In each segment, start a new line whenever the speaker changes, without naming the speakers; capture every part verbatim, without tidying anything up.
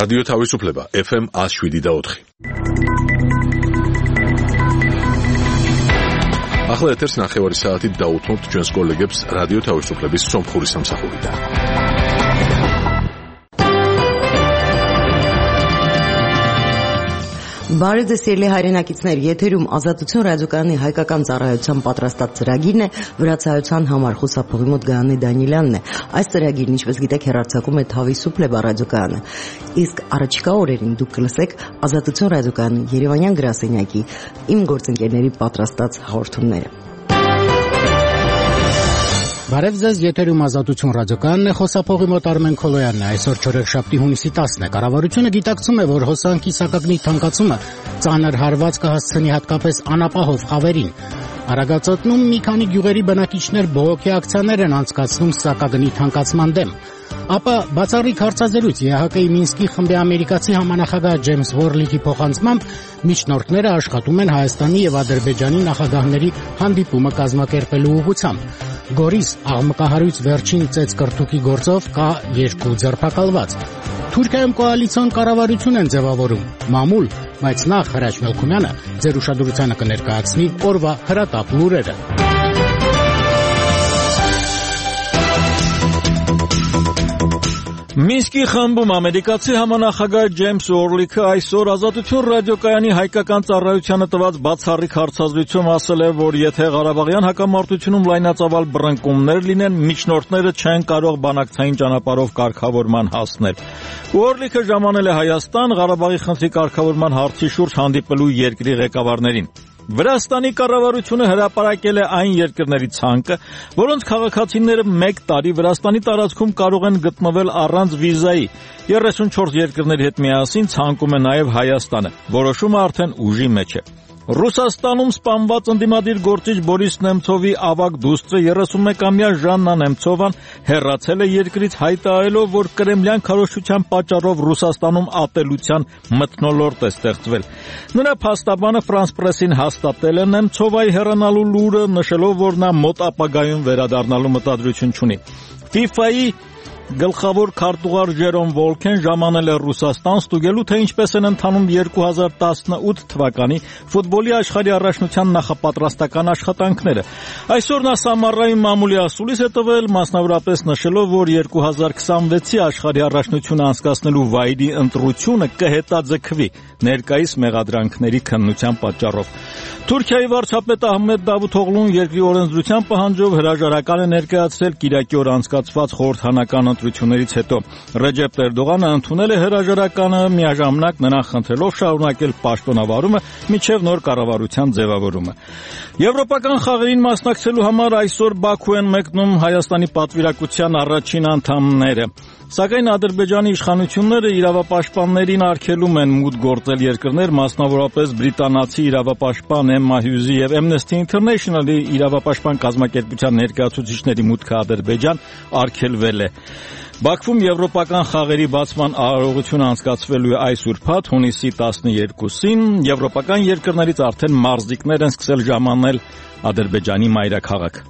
რადიო თავისუფლება ეფ ემ one oh seven და four. ახლა ეთერს ნახევარი საათით დაუთმობთ ჩვენს კოლეგებს რადიო თავისუფლების სომხური სამსახურიდან.
Բարև ձեզ սիրելի հայրենակիցներ, եթերում Ազատություն ռադիոկայանի հայկական ծառայության պատրաստած ծրագիրն է, վրացայության համար խուսափողի մոտ Գայանե Դանիելյանն է։ Այս ծրագիրն, ինչպես գիտեք, հեռարձակում է Თავისუფლება ռադիոկայանը։ Իսկ առաջիկա օրերին դուք կլսեք Ազատություն ռադիոկայանի Երևանյան գրասենյակի իմ գործընկերների պատրաստած հաղորդումները։
Բարև ձեզ, եթերում Ազատություն ռադիոկայանն է, խոսափողի մոտ Արմեն Քոլոյանն է, այսօր չորեքշաբթի հունիսի տասն է։ Կառավարությունը գիտակցում է, որ հոսանքի սակագնի թանկացումը ծանր հարված կհասցնի հատկապես անապահով խավերին։ Արագածոտնում մի քանի գյուղերի բնակիչներ բողոքի ակցիաներ են անցկացնում սակագնի թանկացման դեմ։ Ապա բացառիկ հարցազրույց Է Հ Կ-ի Մինսկի խմբի ամերիկացի համանախագահ Ջեյմս Վորլիքի փոխանցմամբ միջնորդները աշխատում են Հայաստանի եւ Ադրբեջանի նախագահների հանդիպումը կազմակերպելու ուղղությամբ։ Գորիս աղմկահարույց վերջին ծեծկրտուկի գործով կա երկու ձերբակալված։ Թուրքիայում կոալիցիոն կառավարություն են ձևավորում, մամուլ, բայց նախ Հրաչ Մելքումյանը ձեր ուշադրությանը կներկայացնի օրվա հրատապ լուրերը։
Մինսկի խմբում ամերիկացի համանախագահ Ջեյմս Օրլիքը այսօր Ազատություն ռադիոկայանի հայկական ծառայությանը տված բացառիկ հարցազրույցում ասել է, որ եթե Ղարաբաղյան հակամարտությունում լայնածավալ բռնկումներ լինեն, միջնորդները չեն կարող բանակցային ճանապարհով կարգավորման հասնել։ Օրլիքը ժամանել է Հայաստան Ղարաբաղի խնդրի կարգավորման հարցի շուրջ հանդիպելու երկրի ղեկավարներին։ Վրաստանի կառավարությունը հրապարակել է այն երկրների ցանկը, որոնց քաղաքացիները մեկ տարի Վրաստանի տարածքում կարող են գտնվել առանց վիզայի։ երեսունչորս երկրների հետ միասին ցանկում է նաև Հայաստանը։ Որոշումը արդեն ուժի մեջ է։ Ռուսաստանում սպանված ընդդիմադիր գործիչ Բորիս Նեմցովի ավագ դուստրը երեսունմեկամյա Ժաննա Նեմցովան հեռացել է երկրից հայտարարելով, որ կրեմլյան քարոզչության պատճառով Ռուսաստանում ատելության մթնոլորտ է ստեղծվել։ Նրա փաստաբանը Ֆրանս Պրեսին հաստատել է Նեմցովայի հեռանալու լուրը, նշելով, որ նա մոտ ապագայում վերադառնալու մտադրություն չունի։ ֆիֆայի գլխավոր քարտուղար Ժերոմ Վոլքեն ժամանել է Ռուսաստան ստուգելու, թե ինչպես են ընթանում երկու հազար տասնութ թվականի ֆուտբոլի աշխարհի առաջնության նախապատրաստական աշխատանքները։ Այսօր նա Սամարայում մամուլի ասուլիս է տվել, մասնավորապես նշելով, որ երկու հազար քսանվեցի աշխարհի առաջնությունը անցկացնելու վայրի ընտրությունը կհետաձգվի ներկայիս մեղադրանքների քննության պատճառով։ Թուրքիայի վարչապետ Ահմեդ Դավութօղլուն երկրի օրենսդրության պահանջով հրաժարական է ներկայացրել կիրակի օր անցկացված խորհրդանական ընտրություններից հետո։ Ռեջեփ Էրդողանը ընդունել է հրաժարականը, միաժամանակ նրան խնդրելով շարունակել պաշտոնավարումը մինչև նոր կառավարության ձևավորումը։ Եվրոպական խաղերին մասնակցելու համար այսօր Բաքու են մեկնում Հայաստանի պատվիրակության առաջին անդամները։ Սակայն Ադրբեջանի իշխանությունները իրավապաշտպաններին արգելում են մուտք գործել երկրներ, մասնավորապես բրիտանացի իրավապաշտպան Էմմա Հյուզի եւ Amnesty International-ի իրավապաշտպան կազմակերպության ներկայացուցիչների մուտքը Ադրբեջան արգելվել է։ Բաքվում եվրոպական խաղերի բացման արարողությունը անցկացվելու է այս ուրբաթ հունիսի տասներկուսին, եվրոպական երկրներից արդեն մարզիկներ են սկսել ժամանել Ադրբեջանի մայրաքաղաք։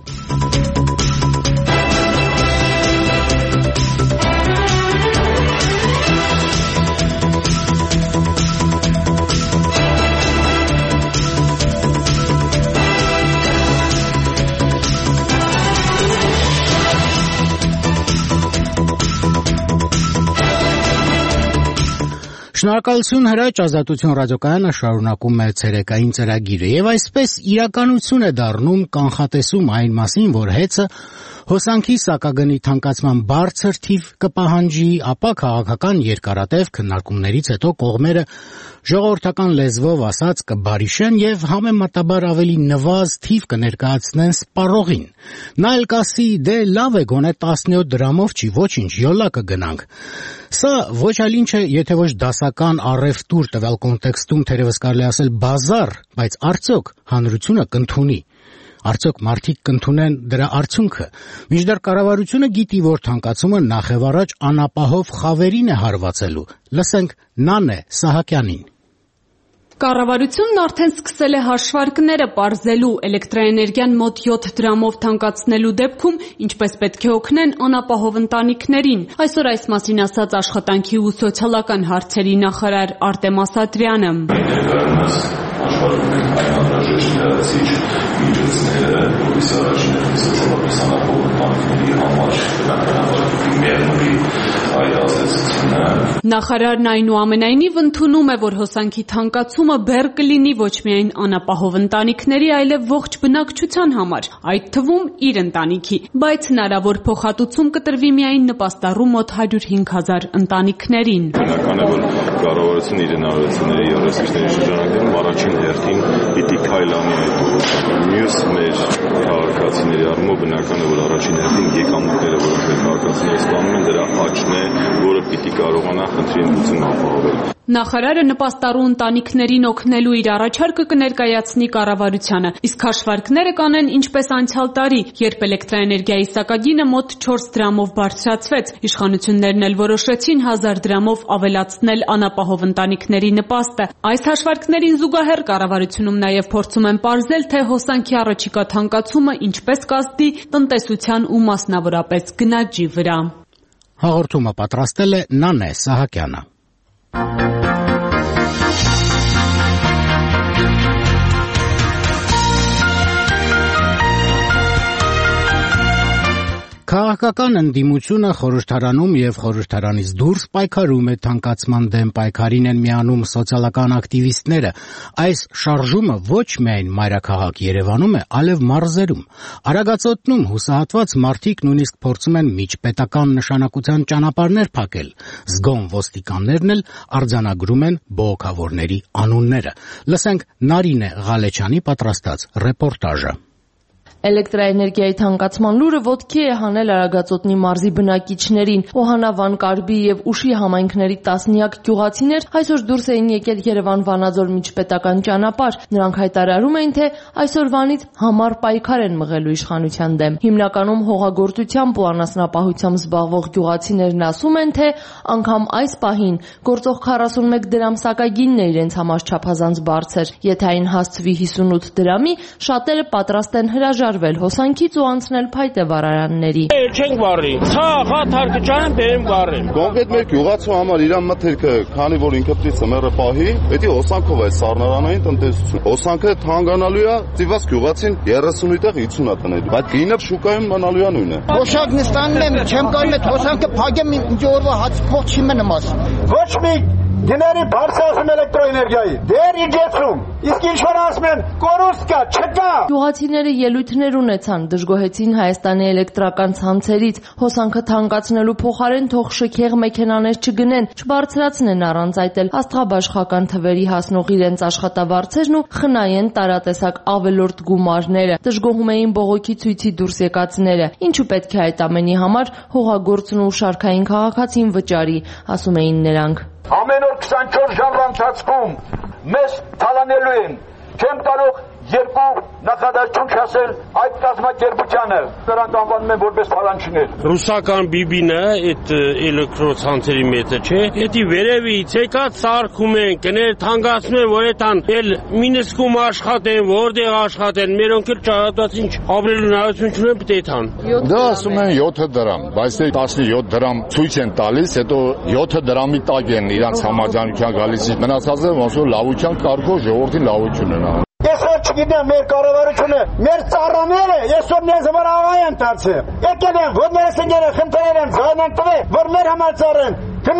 Շնորհակալություն Հրաչ, Ազատություն ռադիոկայանը շարունակում է ցերեկային ծրագիրը եւ այսպես իրականություն է դառնում կանխատեսում այն մասին, որ հեծը հոսանքի սակագնի թանկացման բարձր թիվ կպահանջի, ապա քաղաքական երկարատև քննարկումներից հետո կողմերը ժողովրդական լեզվով ասած կբարիշեն եւ համեմատաբար ավելի նվազ թիվ կներկայացնեն սպառողին։ Նա էլ կասի՝ դե լավ է, գոնե տասնյոթ դրամով չի, ոչինչ, յոլա կգնանք։ Սա ոչ այլ ինչ է, եթե ոչ դասական առևտուր տվյալ կոնտեքստում թերևս կարելի ասել բազար, բայց արդյոք հանրությունը կընդունի։ Արդյոք մարդիկ կընդունեն դրա արդյունքը։ Մինչդեռ կառավարությունը գիտի, որ թանկացումը նախևառաջ անապահով խավերին է հարվածելու։ Լսենք Նանե Սահակյանին։
Կառավարությունն արդեն սկսել է հաշվարկները պարզելու էլեկտրաէներգիան մոտ յոթ դրամով թանկացնելու դեպքում ինչպես պետք է օգնեն անապահով ընտանիքներին։ Այսօր այս մասին ասաց աշխատանքի ու սոցիալական հարցերի նախարար Արտեմ Ասատրյանը։ Նախարարն այնուամենայնիվ ընդունում է, որ հոսանքի թանկացումը բեռ կլինի ոչ միայն անապահով ընտանիքների, այլև ողջ բնակչության համար, այդ թվում իր ընտանիքի, բայց հնարավոր փոխհատուցում կտրվի միայն նպաստառու մոտ հարյուր հինգ հազար ընտանիքներին։
Բնական է, որ կառավարությունը իր հնարավորությունների յուրացիչների շրջանակներում առաջին հերթին պիտի քայլ անի այդ ուղղությամբ։ Մյուս մեր քաղաքացիների առումով բնական է, որ առաջին հերթին եկամուտները, որոնք մեր քաղաքացիները ստանում են, դրա աճն է, որը պիտի կարողանա խնդրի ընդունումը ապահովել։
Նախարարը նպաստառու ընտանիքներին օգնելու իր առաջարկը կներկայացնի կառավարությանը, իսկ հաշվարկները կանեն ինչպես անցյալ տարի, երբ էլեկտրաէներգիայի սակագինը մոտ չորս դրամով բարձրացվեց, իշխանություններն էլ որոշեցին հազար դրամով ավելացնել անապահով ընտանիքների նպաստը։ Այս հաշվարկներին զուգահեռ կառավարությունում նաև փորձում են պարզել, թե հոսանքի առաջիկա թանկացումը ինչպես կազդի տնտեսության ու մասնավորապես գնաճի վրա։
Հաղորդումը պատրաստել է Նանե Սահակյանը։ Քաղաքական ընդդիմությունը խորհրդարանում եւ խորհրդարանից դուրս պայքարում է թանկացման դեմ, պայքարին են միանում սոցիալական ակտիվիստները։ Այս շարժումը ոչ միայն մայրաքաղաք Երևանում է, այլև մարզերում։ Արագածոտնում հուսահատված մարդիկ նույնիսկ փորձում են միջպետական նշանակության ճանապարհներ փակել։ Զգոն ոստիկաններն էլ արձանագրում են բողոքավորների անունները։ Լսենք Նարինե Ղալեչյանի պատրաստած ռեպորտաժը։
Էլեկտրաէներգիայի թանկացման լուրը ոտքի է հանել Արագածոտնի մարզի բնակիչներին։ Օհանավան, Կարբի եւ Ուշի համայնքների տասնյակ գյուղացիներ այսօր դուրս էին եկել Երևան-Վանաձոր միջպետական ճանապարհ։ Նրանք հայտարարում էին, թե այսօրվանից համառ պայքար են մղելու իշխանության դեմ։ Հիմնականում հողագործությամբ ու անասնապահությամբ զբաղվող գյուղացիներն ասում են, թե անգամ այս պահին գործող քառասունմեկ դրամ սակագինն է իրենց համար չափազանց բարձր։ Եթե այն հասցվի հիսունութ դրամի, շատերը պատրաստ են հրաժարվել հոսանքից ու անցնել փայտե վառարանների։
Չենք վառի։ Ցախ, թարգճան բերեմ վառեմ։
Կոնկրետ մեր գյուղացու համար իր մթերքը, քանի որ ինքը պիտի ծմերը պահի, պետք է հոսանքով է սառնարանային տնտեսություն։ Հոսանքը թանկանալու է, ծիված գյուղացին երեսունից հիսուն է տնելու։ Բայց գինը շուկայում մնալու է նույնը։
Հոսանքն ստանում եմ, չեմ կարող այդ հոսանքը փակեմ, ինչ օրվա հաց փող չի մնում ասում։ Ոչ մի գների բարձրացում էլեկտրոէներգիայի, դեր իջեցում, իսկ ինչ-որ ասում են, կորուստ կա, չկա։
Գյուղացիները ելույթներ ունեցան, դժգոհեցին Հայաստանի էլեկտրական ցանցերից, հոսանքը թանկացնելու փոխարեն թող շքեղ մեքենաներ չգնեն, չբարձրացնեն առանց այդ էլ աստղաբաշխական թվերի հասնող իրենց աշխատավարձերն ու խնայեն տարատեսակ ավելորդ գումարները։ Դժգոհում էին բողոքի ցույցի դուրս եկածները, ինչու պետք է այդ ամենի համար հողագործն ու շարքային քաղաքացին վճարի, ասում էին նրանք։
Ամեն օր քսանչորս ժամ ընթացքում մեզ թալանելու են, չեմ կարող երկու նախադասություն չասել այդ կազմակերպությանը, նրանք անվանում են որպես թալանչիներ։
Ռուսական բիբինը այդ էլեկտրոցանցերի մեծը չէ, էդի վերևից եկած սարքում են, կներ թանկացնում են, որ այդան էլ Մինսկում աշխատեն, որտեղ աշխատեն, մերոնք էլ ճարատված ինչ ապրելու հնարավորություն չունեն, պետք է թան։
Դա ասում են յոթ դրամ, բայց դե տասնյոթ դրամ ցույց են տալիս, հետո յոթ դրամի տակ են իրանց համաձայնության գալիս, մնացածը ոնց որ լավության կարգով ժողովրդին լավություն են անում։
Այսօր չգիտեմ մեր կառավարությունը, մեր ծառաները այսօր մեզ համար աղա են դարձել։ Եկել են, որ մեր սենյակները խնդրել են, ձայն են տվել, որ մեր համար ծառեն։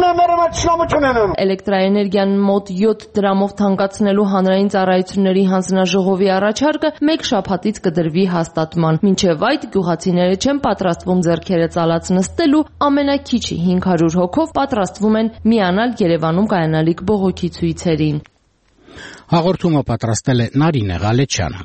Էլեկտրաէներգիան մոտ յոթ դրամով թանկացնելու հանրային ծառայությունների հանձնաժողովի առաջարկը մեկ շաբաթից կդրվի հաստատման։ Մինչև այդ գյուղացիները չեն պատրաստվում ձեռքերը ծալած նստելու, ամենաքիչը հինգ հարյուր հոգով պատրաստվում են միանալ Երևանում կայանալիք բողոքի ցույցերին։
Հաղորդումը պատրաստել է Նարինե Ղալեչյանը։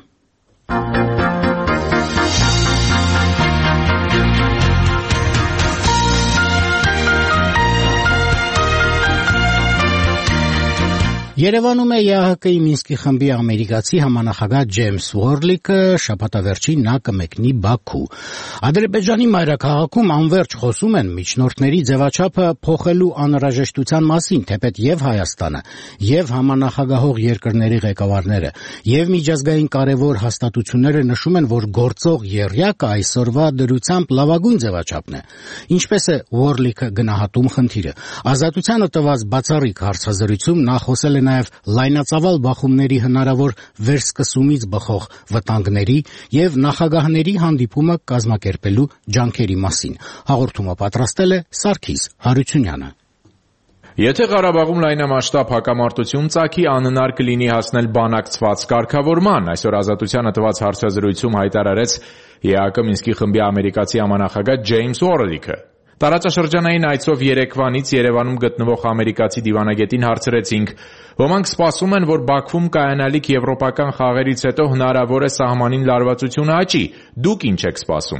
Երևանում է ԵԱՀԿ-ի Մինսկի խմբի ամերիկացի համանախագահ Ջեյմս Ուորլիկը, շաբաթավերջին նա կմեկնի Բաքու։ Ադրբեջանի մայրաքաղաքում անվերջ խոսում են միջնորդների ձևաչափը փոխելու անհրաժեշտության մասին, թեպետ եւ Հայաստանը, եւ համանախագահող երկրների ղեկավարները, եւ միջազգային կարևոր հաստատությունները նշում են, որ գործող եռյակը այսօրվա դրությամբ լավագույն ձևաչափն է։ Ինչպես է Ուորլիկը գնահատում խնդիրը։ Ազատությանը տված բացառիկ հարցազրույցում նա խոսել է նաև լայնածավալ բախումների հնարավոր վերսկսումից բխող վտանգների եւ նախագահների հանդիպումը կազմակերպելու ջանքերի մասին։ Հաղորդումը պատրաստել է Սարգիս Հարությունյանը։
Եթե Ղարաբաղում լայնամասշտաբ հակամարտություն ծագի, անհնար կլինի հասնել բանակցված կարգավորման, այսօր Ազատությանը տված հարցազրույցում հայտարարեց ԵԱՀԿ Մինսկի խմբի ամերիկացի համանախագահ Ջեյմս Ուորլիկը։ Տարածաշրջանային այցով Երևանից Երևանում գտնվող ամերիկացի դիվանագետին հարցրեցինք. ոմանք սպասում են, որ Բաքվում կայանալիք եվրոպական խաղերից հետո հնարավոր է սահմանին լարվածությունը աճի։ Դուք ինչ եք սպասում։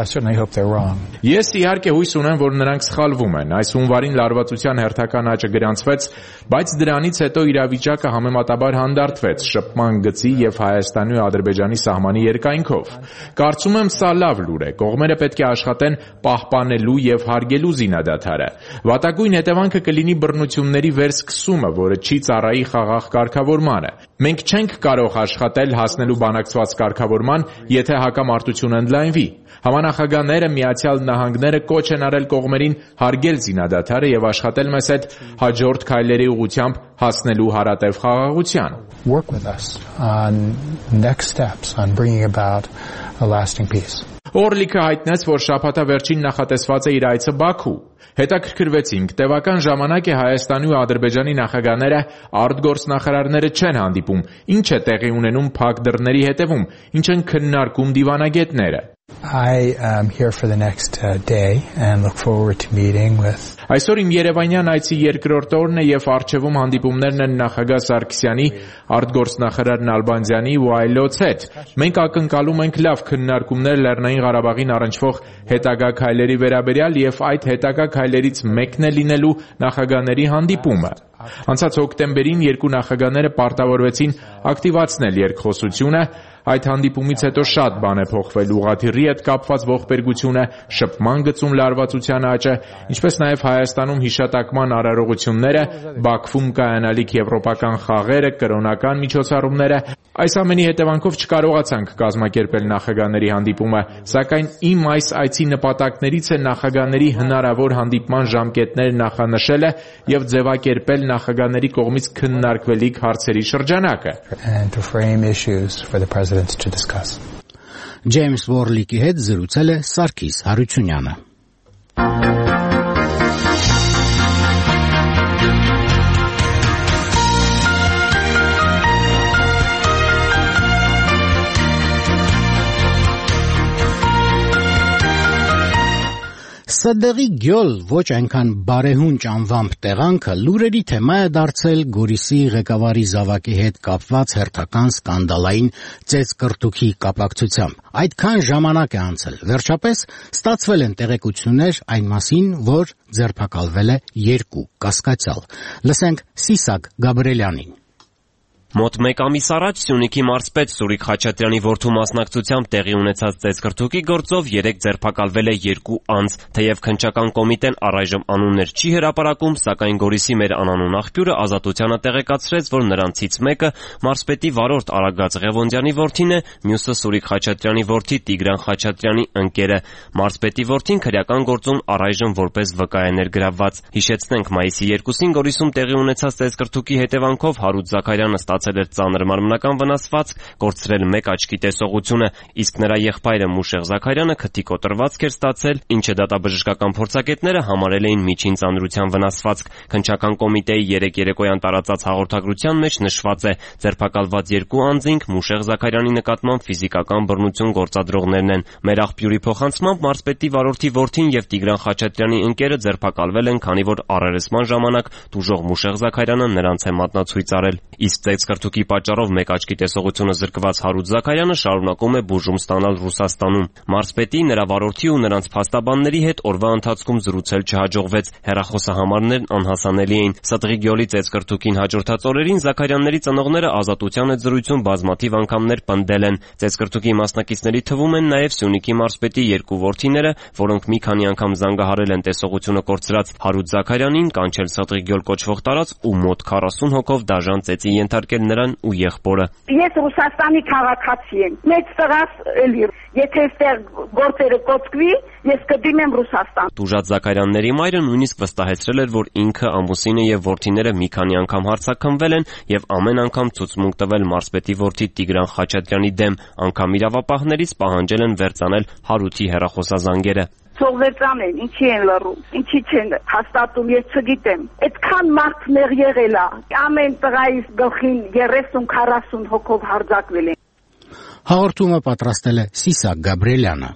Ես իհարկե հույս ունեմ, որ նրանք սխալվում են։ Այս հունվարին լարվածության հերթական աճը գրանցվեց, բայց դրանից հետո իրավիճակը համեմատաբար հանդարտվեց շփման գծի եւ Հայաստանի ու Ադրբեջանի սահմանի երկայնքով։ Կարծում եմ, սա լավ լուր է։ Կողմերը պետք է աշխատեն պահպանելու եւ հարգելու զինադադարը։ Վատագույն հետևանքը կլինի բռնությունների վերսկսումը, որը չի ծառայի խաղաղ կարգավորմանը։ Մենք չենք կարող աշխատել հասնելու բանակցված կարգավորման, եթե հակամարտությունը ընդլայնվի։ Համանախագահները Միացյալ Նահանգները կոչ են արել կողմերին հարգել զինադադարը եւ աշխատել մեզ հետ հաջորդ քայլերի ուղղությամբ հասնելու հարատև խաղաղության։
Work with us on next steps on bringing about a lasting peace.
Օրլիկը հայտնեց, որ շաբաթավերջին նախատեսված է իր այցը Բաքու։ Հետաքրքրվեցինք, տևական ժամանակ է Հայաստանի ու Ադրբեջանի նախագահները արտգործնախարարները չեն հանդիպում, ինչ է տեղի ունենում փակ դռների հետևում, ինչ են քննարկում դիվանագետները։
I am here for the next uh, day and look forward to meeting with
Այսօր իմ Երևանյան այցի երկրորդ օրն է եւ առջևում հանդիպումներն են նախագահ Սարգսյանի, արտգործնախարար Նալբանդյանի ու այլոց հետ։ Մենք ակնկալում ենք լավ քննարկումներ Լեռնային Ղարաբաղին առնչվող հետագա քայլերի վերաբերյալ եւ այդ հետագա քայլերից մեկն է լինելու նախագահների հանդիպումը։ Անցած հոկտեմբերին երկու նախագահները պարտավորվեցին ակտիվացնել երկխոսությունը, այդ հանդիպումից հետո շատ բան է փոխվել ուղղաթիռի հետ կապված ողբերգությունը, շփման գծում լարվածության աճը, ինչպես նաև Հայաստանում հիշատակման արարողությունները, Բաքվում կայանալիք եվրոպական խաղերը, կրոնական միջոցառումները։ Այս ամենի հետևանքով չկարողացանք կազմակերպել նախագահների հանդիպումը, սակայն իմ այս այցի նպատակներից է նախագահների հնարավոր հանդիպման ժամկետներ նախանշելը եւ ձևակերպել նախագահների կողմից քննարկվելիք հարցերի շրջանակը։
Ջեյմս Ուորլիկի հետ զրուցել է Սարգիս Հարությունյանը։ Սդեղի գյոլ ոչ այնքան բարեհունչ անվամբ տեղանքը լուրերի թեմա է դարձել Գորիսի ղեկավարի զավակի հետ կապված հերթական սկանդալային ծեծկռտուքի կապակցությամբ։ Այդքան ժամանակ է անցել։ Վերջապես ստացվել են տեղեկություններ այն մասին, որ ձերբակալվել է երկու կասկածյալ։ Լսենք Սիսակ Գաբրելյանին։
Մոտ մեկ ամիս առաջ Սյունիքի մարզպետ Սուրիկ Խաչատրյանի որդու մասնակցությամբ տեղի ունեցած ծեծկռտուքի գործով երեկ ձերբակալվել է երկու անձ, թեև քննչական կոմիտեն առայժմ անուններ չի հրապարակում, սակայն Գորիսի մեր անանուն աղբյուրը Ազատությանը տեղեկացրեց, որ նրանցից մեկը մարզպետի վարորդ Արագած Ղևոնդյանի որդին է, մյուսը Սուրիկ Խաչատրյանի որդի Տիգրան Խաչատրյանի ընկերը։ Մարզպետի որդին քրեական գործում առայժմ որպես վկա է ներգրավված։ Հիշեցնենք, մայիսի երկուսին Գորիսում տեղի ունեցած ծեծկռտուքի հետևանքով Հարութ Զաքարյանը ստացել էր ծանր մարմնական վնասվածք, կորցրել մեկ աչքի տեսողությունը, իսկ նրա եղբայրը Մուշեղ Զաքարյանը քթի կոտրվածք էր ստացել, ինչը դատաբժշկական փորձագետները համարել էին միջին ծանրության վնասվածք։ Քննչական կոմիտեի երեկ երեկոյան տարածած հաղորդագրության մեջ նշված է, ձերբակալված երկու անձինք Մուշեղ Զաքարյանի նկատմամբ ֆիզիկական բռնություն գործադրողներն են։ Մեր աղբյուրի փոխանցմամբ մարզպետի վարորդի որդին եւ Տիգրան Խաչատրյանի ընկերը ձերբակալվել են, քանի որ առերեսման ժամանակ տուժող Մուշեղ Զաքարյանը նրանց է մատնացույց արել։ Իսկ ծեծկրտուկի պատճառով մեկ աչքի տեսողությունը զրկված Հարութ Զաքարյանը շարունակում է բուժում ստանալ Ռուսաստանում։ Մարզպետի, նրա վարորդի ու նրանց փաստաբանների հետ օրվա ընթացքում զրուցել չհաջողվեց, հեռախոսահամարներն անհասանելի էին։ Ստրիգ գյոլի ծեծկրտուկին հաջորդած օրերին Զաքարյանների ծնողները Ազատության հետ զրույցում բազմաթիվ անգամներ պնդել են։ Ծեծկրտուկի մասնակիցների թվում են նաև Սյունիքի մարզպետի երկու որդիները, որոնք մի քանի անգամ զանգահարել են տեսողությունը կորցրած Հարութ Զաքարյանին, կանչել Ստրիգ գյոլ կոչվող տարածք ու մոտ քառասուն հոգով դաժան ծեծի ենթարկել նրան ու եղբորը։
Ես Ռուսաստանի քաղաքացի եմ։ Մեծ տղաս էլի, եթե այստեղ գործերը կոծկվի, ես կդիմեմ Ռուսաստան։
Տուժած Զաքարյանների մայրը նույնիսկ վստահեցրել էր, որ ինքը, ամուսինը եւ որդիները մի քանի անգամ հարցաքնվել են եւ ամեն անգամ ցուցմունք տվել մարզպետի որդի Տիգրան Խաչատրյանի դեմ, անգամ իրավապահներից պահանջել են վերցանել Հարութի հեռախոսազանգերը։
Սողվեցան են, ինչի են լռում, ինչի չեն հաստատում, ես չգիտեմ։ Այդքան մարդ մեղ եղել է, ամեն տղայիս գլխին երեսուն քառասուն հոգով հարձակվել են։
Հաղորդումը պատրաստել է Սիսակ Գաբրիելյանը։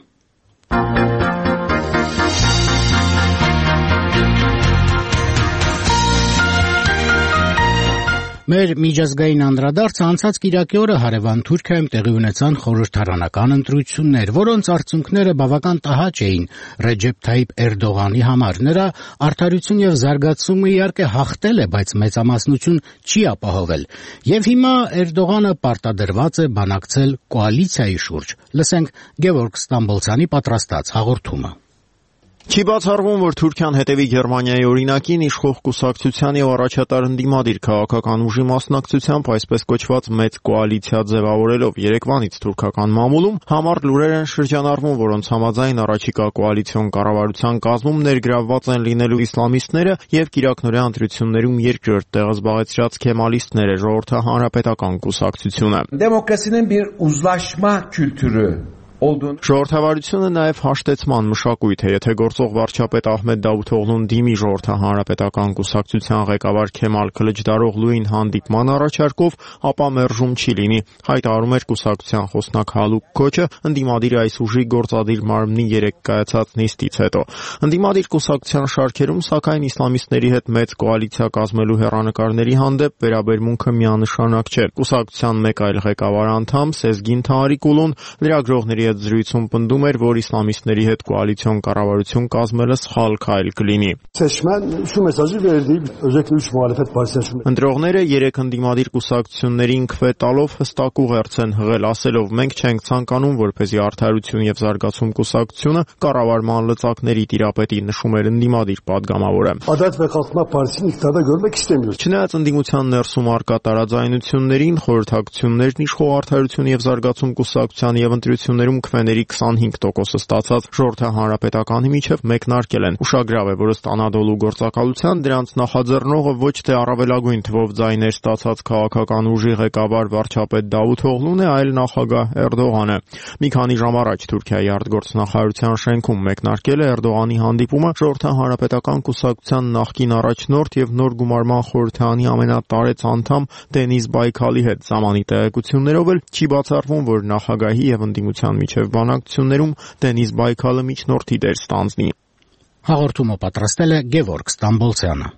Մեր միջազգային անդրադարձը անցած կիրակի օրը հարևան Թուրքիայում տեղի ունեցան խորհրդարանական ընտրություններ, որոնց արդյունքները բավական տհաճ էին Ռեջեփ Թայիփ Էրդողանի համար։ Նրա արդարություն եւ զարգացումը իհարկե հաղթել է, բայց մեծամասնություն չի ապահովել։ Եվ հիմա Էրդողանը պարտադրված է բանակցել կոալիցիայի շուրջ։ Լսենք Գևորգ Ստամբոլցյանի պատրաստած հաղորդումը։
Չի բացառվում, որ Թուրքիան հետևի Գերմանիայի օրինակին իշխող կուսակցության եւ առաջատար ընդդիմադիր քաղաքական ուժի մասնակցությամբ այսպես կոչված մեծ կոալիցիա ձևավորելով երեկվանից թուրքական մամուլում համառ լուրեր են շրջանառվում, որոնց համաձայն առաջիկա կոալիցիոն կառավարության կազմում ներգրավված են լինելու իսլամիստները եւ կիրակնօրյա ընտրություններում երկրորդ տեղը զբաղեցրած քեմալիստները, ժողովրդահանրապետական կուսակցությունը։
Դեմոկրասիան bir uzlaşma kültürü
Ժողովրդավարությունը նաև հաշտեցման մշակույթ է, եթե գործող վարչապետ Ահմեդ Դավութօղլուն դիմի ժողովրդահանրապետական կուսակցության ղեկավար Քեմալ Քլիչդարօղլուին հանդիպման առաջարկով, ապա մերժում չի լինի, հայտարարում էր կուսակցության խոսնակ Հալուկ Քոչը ընդդիմադիր այս ուժի գործադիր մարմնի երեկ կայացած նիստից հետո։ Ընդդիմադիր կուսակցության շարքերում, սակայն իսլամիստների հետ մեծ կոալիցիա կազմելու հեռանկարների հանդեպ վերաբերմունքը միանշանակ չէ։ Կուսակցության մեկ այլ ղեկավար անդամ Սեզգին Թահարիկուլուն լրագրողների հետ զրույցում պնդում էր, որ իսլամիստների հետ կոալիցիոն կառավարություն կազմելը սխալ քայլ կլինի։ Ընտրողները երեք ընդդիմադիր կուսակցություններին քվե տալով հստակ ուղերձ են հղել, ասելով մենք չենք ցանկանում, որպեսզի արդարություն եւ զարգացում կուսակցությունը կառավարման լծակների տիրապետի, նշում էր ընդդիմադիր падգամավորը։ Չնայած ընդդիմության ներսում արկա տարաձայնություններին, խորհրդակցություններն իշխող արդարություն եւ զարգացում կուսակցության եւ ընտրություններում քվեների քսանհինգ տոկոսը ստացած ժողովրդահանրապետականի միջև մեկնարկել են։ Ուշագրավ է, որ ըստ Անադոլու գործակալության դրանց նախաձեռնողը ոչ թե առավելագույն թվով ձայներ ստացած քաղաքական ուժի ղեկավար վարչապետ Դավութօղլուն է, այլ նախագահ Էրդողանը։ Մի քանի ժամ առաջ Թուրքիայի արտգործնախարարության շենքում մեկնարկել է Էրդողանի հանդիպումը ժողովրդահանրապետական կուսակցության նախկին առաջնորդ եւ նոր գումարման խորհրդարանի ամենատարեց անդամ Դենիզ Բայքալի հետ։ Զամանի տեղեկություններով էլ չի բացառվում, որ նախագահի եւ ընդդիմության միջև բանակցություններում Դենիզ Բայքալը միջնորդի դեր ստանձնի։
Հաղորդումը պատրաստել է Գևորգ Ստամբոլցյանը։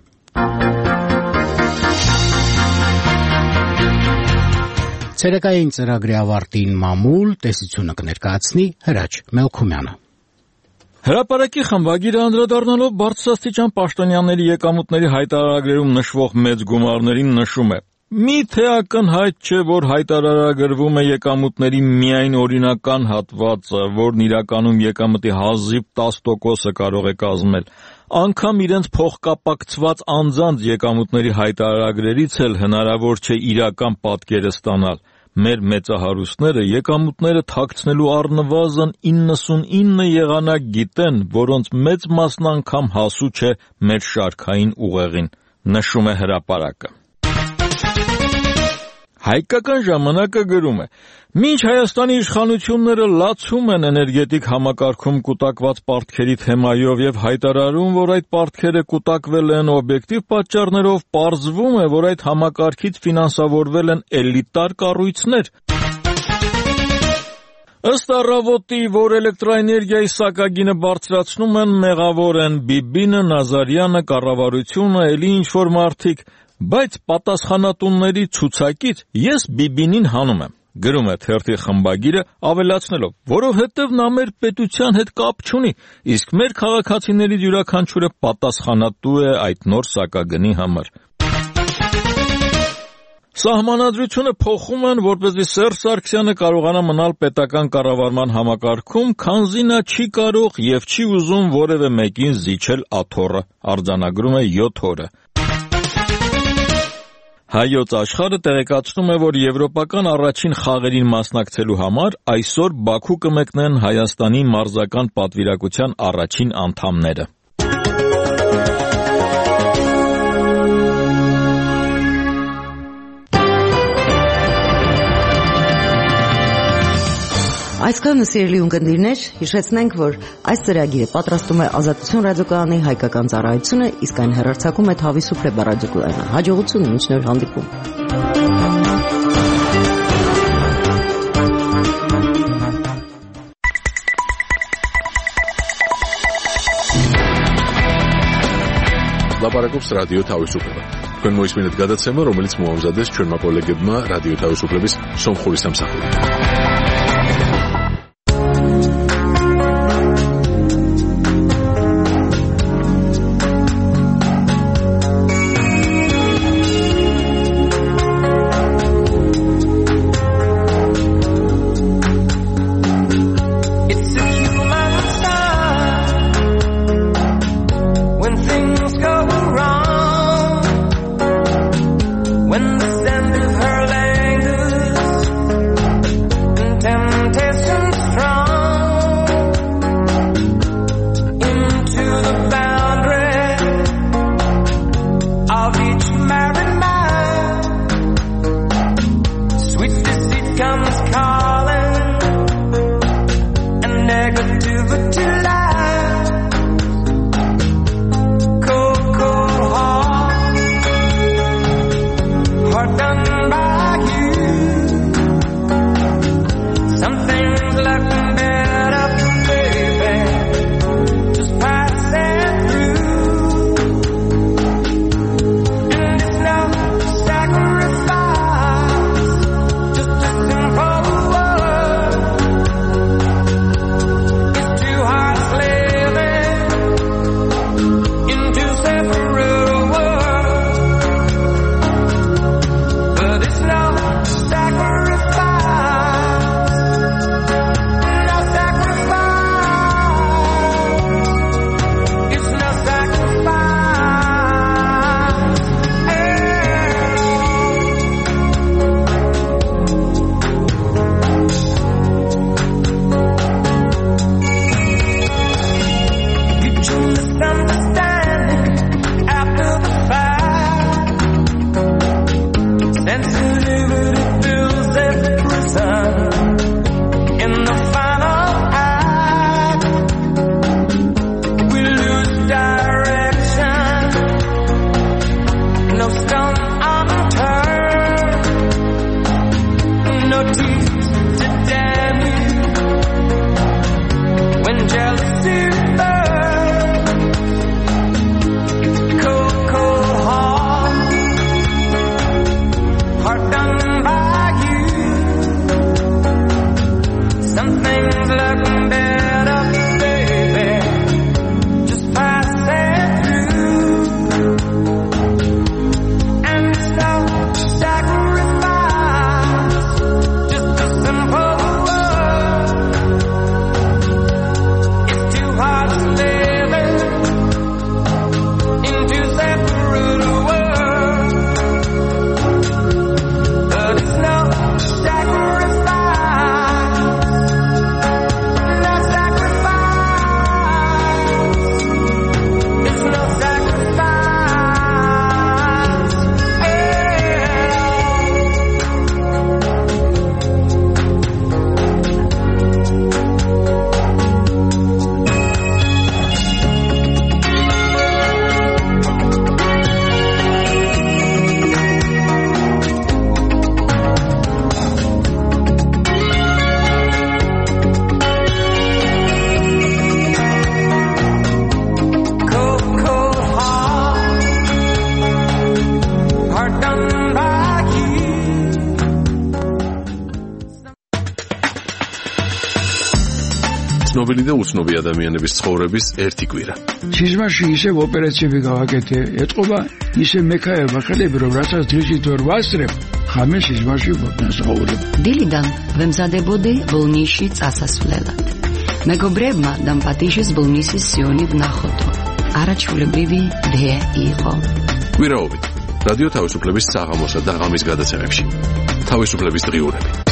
Ցերեկային ծրագրի ավարտին մամուլ տեսությունը կներկայացնի Հրաչ Մելքումյանը։
Հրապարակի խմբագիրը անդրադառնալով բարձրաստիճան պաշտոնյաների եկամուտների հայտարարագրերում նշվող մեծ գումարներին նշում է. Միթե ակնհայտ չէ, որ հայտարարագրվում է եկամուտների միայն օրինական հատվածը, որն իրականում եկամտի հազիվ տասը տոկոսը կարող է կազմել։ Անգամ իրենց փոխկապակցված անձանց եկամուտների հայտարարագրերից էլ հնարավոր չէ իրական պատկերը ստանալ։ Մեր մեծահարուստները եկամուտները թաքցնելու առնվազն իննսունինը եղանակ գիտեն, որոնց մեծ մասն անգամ հասու չէ մեր շարքային ուղեղին, նշում է հրապարակը։ Հայկական ժամանակը գրում է. Մինչ Հայաստանի իշխանությունները լացում են էներգետիկ համակարգում կուտակված պարտքերի թեմայով եւ հայտարարում, որ այդ պարտքերը կուտակվել են օբյեկտիվ պատճառներով, պարզվում է, որ այդ համակարգից ֆինանսավորվել են էլիտար կառույցներ։ Ըստ առավոտի, որ էլեկտրաէներգիայի սակագինը բարձրացնում են, մեղավոր են Բիբինը, Նազարյանը, կառավարությունը, էլի ինչ-որ մարդիկ։ Բայց պատասխանատունների ցուցակից ես Բիբինին հանում եմ, գրում է թերթի խմբագիրը ավելացնելով, որովհետև նա մեր պետության հետ կապ չունի, իսկ մեր քաղաքացիներից յուրաքանչյուրը պատասխանատու է այդ նոր սակագնի համար։ Սահմանադրությունը փոխում են, որպեսզի Սերժ Սարգսյանը կարողանա մնալ պետական կառավարման համակարգում, քանզի նա չի կարող եւ չի ուզում որևէ մեկին զիջել աթոռը, արձանագրում է յոթ օրը։ Հայոց աշխարհը տեղեկացնում է, որ եվրոպական առաջին խաղերին մասնակցելու համար այսօր Բաքու կմեկնեն Հայաստանի մարզական պատվիրակության առաջին անդամները։
Այսքանը սիրելի ունկնդիրներ, հիշեցնենք, որ այս ծրագիրը պատրաստում է Ազատություն ռադիոկայանի հայկական ծառայությունը, իսկ այն հեռարձակում է Թավիսուփրե ռադիոկայանը։ Հաջողություն, մինչ նոր հանդիպում։
Լապարակոպս ռադիո Թավիսուփրե։ Քույն մոյսմինդ գադացեմը, რომელიც մուամզադես չորմա կոլեգեդմա ռադիո Թավիսուփրեբիս սոմ խորիսամ սախուրի։ ცნობილი და უცნობი ადამიანების ცხოვრების ერთი კვირა.
სიზმარში ისევ ოპერაციები გავაკეთე, ეთყობა ისე მექაება ხელები, რომ რასაც დღისით ვერ ვასწრებ, ხამე სიზმარში ვსაუბრებ.
დილიდან ვემზადებოდი ბოლნისში წასასვლელად. მეგობრებმა დამპატიჟეს ბოლნისის სიონი ვნახოთ. არაჩვეულებრივი დღე იყო.
კვირაობით რადიო თავისუფლების საღამოსა და ღამის გადაცემებში. თავისუფლების დღიურები.